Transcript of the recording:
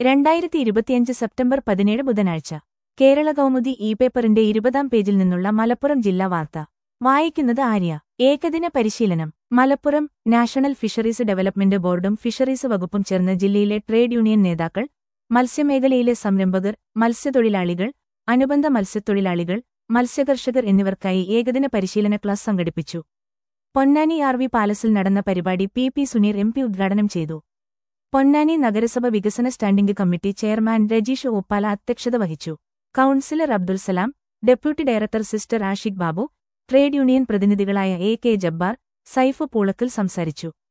2025 September 17 ബുധനാഴ്ച കേരള കൗമുദി പേപ്പറിന്റെ 20-ാം പേജിൽ നിന്നുള്ള മലപ്പുറം ജില്ലാ വാർത്ത വായിക്കുന്നത് ആര്യ. ഏകദിന പരിശീലനം. മലപ്പുറം നാഷണൽ ഫിഷറീസ് ഡെവലപ്മെന്റ് ബോർഡും ഫിഷറീസ് വകുപ്പും ചേർന്ന് ജില്ലയിലെ ട്രേഡ് യൂണിയൻ നേതാക്കൾ, മത്സ്യമേഖലയിലെ സംരംഭകർ, മത്സ്യത്തൊഴിലാളികൾ, അനുബന്ധ മത്സ്യത്തൊഴിലാളികൾ, മത്സ്യകർഷകർ എന്നിവർക്കായി ഏകദിന പരിശീലന ക്ലാസ് സംഘടിപ്പിച്ചു. പൊന്നാനി ആർ.വി. പാലസിൽ നടന്ന പരിപാടി പി. സുനീർ എം.പി. ഉദ്ഘാടനം ചെയ്തു. പൊന്നാനി നഗരസഭ വികസന standing committee chairman Rajeesh Oppala അധ്യക്ഷത വഹിച്ചു. Councillor Abdul Salam, deputy director sister Ashiq Babu, trade union പ്രതിനിധികളായ എ.കെ. ജബ്ബാർ, സൈഫ് പൂളക്കൽ സംസാരിച്ചു.